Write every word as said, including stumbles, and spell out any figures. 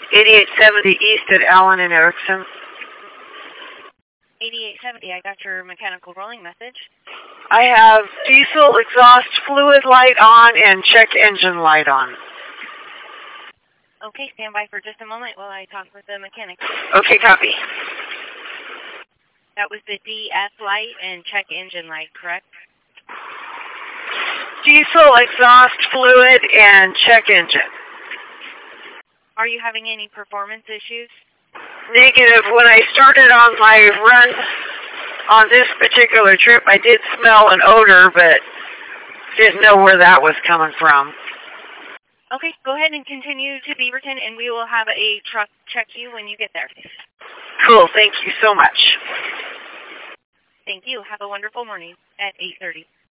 eighty-eight seventy East at Allen and Erickson. eighty-eight seventy, I got your mechanical rolling message. I have diesel exhaust fluid light on and check engine light on. Okay, stand by for just a moment while I talk with the mechanic. Okay, copy. That was the D F light and check engine light, correct? Diesel exhaust fluid and check engine. Are you having any performance issues? Negative. When I started on my run on this particular trip, I did smell an odor, but didn't know where that was coming from. Okay, go ahead and continue to Beaverton, and we will have a truck check you when you get there. Cool. Thank you so much. Thank you. Have a wonderful morning at eight thirty.